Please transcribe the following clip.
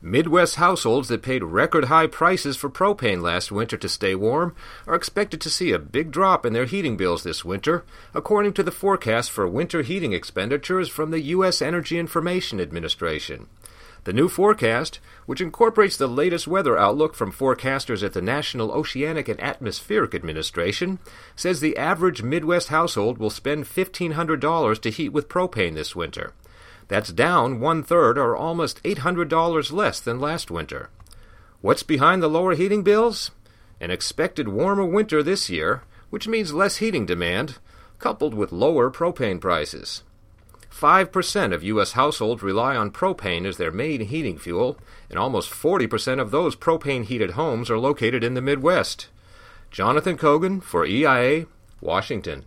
Midwest households that paid record-high prices for propane last winter to stay warm are expected to see a big drop in their heating bills this winter, according to the forecast for winter heating expenditures from the U.S. Energy Information Administration. The new forecast, which incorporates the latest weather outlook from forecasters at the National Oceanic and Atmospheric Administration, says the average Midwest household will spend $1,500 to heat with propane this winter. That's down one-third, or almost $800 less than last winter. What's behind the lower heating bills? An expected warmer winter this year, which means less heating demand, coupled with lower propane prices. 5% of U.S. households rely on propane as their main heating fuel, and almost 40% of those propane-heated homes are located in the Midwest. Jonathan Kogan for EIA, Washington.